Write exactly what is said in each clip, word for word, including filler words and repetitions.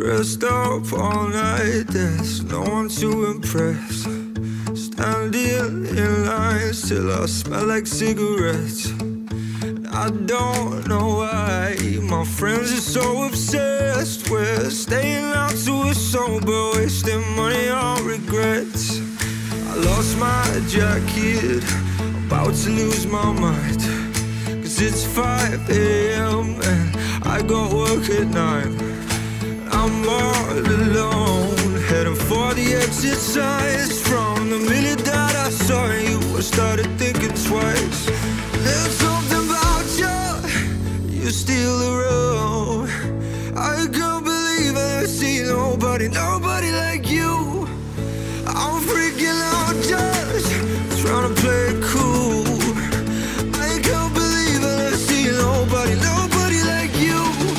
Dressed up all night, there's no one to impress. Standing in lines till I smell like cigarettes. And I don't know why my friends are so obsessed with staying out till we're sober, wasting money on regrets. I lost my jacket, about to lose my mind, cause it's five a m and I got work at nine. I'm all alone, heading for the exit signs. From the minute that I saw you, I started thinking twice. There's something about you, you steal the road. I can't believe I never seen nobody, nobody like you. I'm freaking out just trying to play it cool. I can't believe I never seen nobody, nobody like you.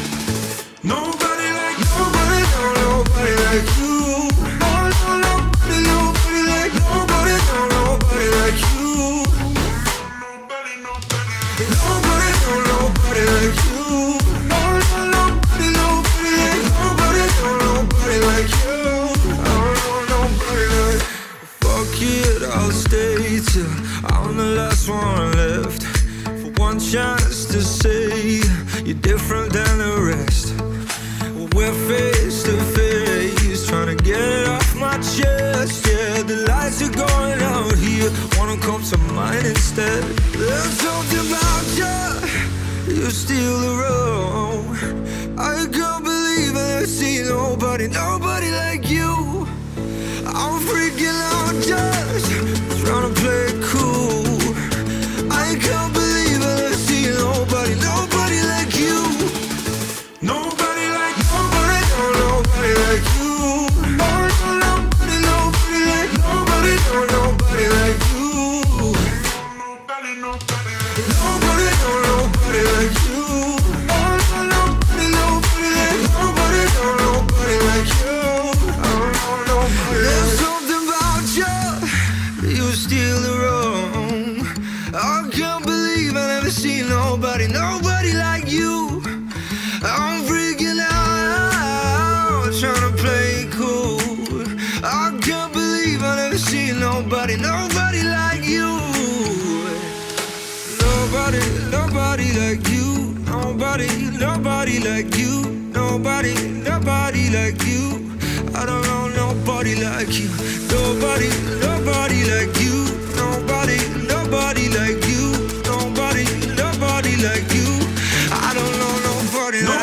Nobody like, nobody, no, nobody like you. No, no, nobody, nobody like, nobody, no, nobody like you. Nobody, nobody, nobody, no, nobody like you. No, no, nobody, nobody like, nobody, no, nobody like you. I don't know nobody like. Fuck it, I'll stay till I'm the last one left. For one chance to say you're different than the rest. We're face to face, trying to get it off my chest. Yeah, the lights are going out here, wanna come to mine instead. There's something about you, you steal the road. I can't believe I never seen nobody, nobody like you. I'm freaking out just trying to play it cool. I can't believe I never seen nobody, nobody like you. Nobody like, nobody, no, nobody like you. No, no, nobody, nobody like, nobody, no, nobody like you. Nobody, nobody, nobody, no, nobody like you. No, no, nobody, nobody like, nobody, no, nobody like you. I don't know nobody. There's something about you, you steal the room. I can't believe I never seen nobody, nobody like you. I'm freaking out, trying to play it cool. I can't believe I never seen nobody, nobody like you. Nobody, nobody like you. Nobody, nobody like you. Nobody, nobody like you. I don't know nobody like you. Nobody, nobody like you. Nobody, nobody like you. Nobody, nobody like you. I don't know nobody like you.